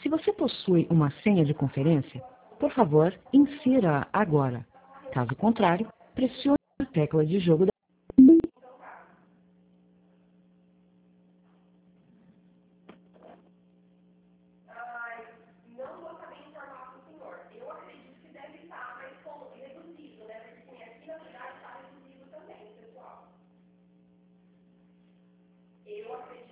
Se você possui uma senha de conferência, por favor, insira-a agora. Caso contrário, pressione a tecla de jogo da... Não vou saber informar para o senhor. Eu acredito que deve estar, mas reduzido, né? Porque aqui na verdade está reduzido também, pessoal. Eu acredito